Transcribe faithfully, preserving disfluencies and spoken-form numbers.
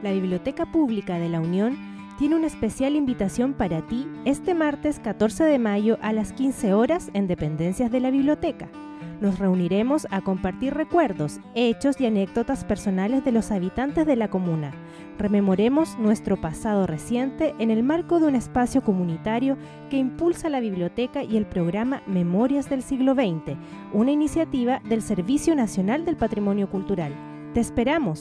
La Biblioteca Pública de la Unión tiene una especial invitación para ti este martes catorce de mayo a las quince horas en dependencias de la biblioteca. Nos reuniremos a compartir recuerdos, hechos y anécdotas personales de los habitantes de la comuna. Rememoremos nuestro pasado reciente en el marco de un espacio comunitario que impulsa la biblioteca y el programa Memorias del siglo veinte, una iniciativa del Servicio Nacional del Patrimonio Cultural. ¡Te esperamos!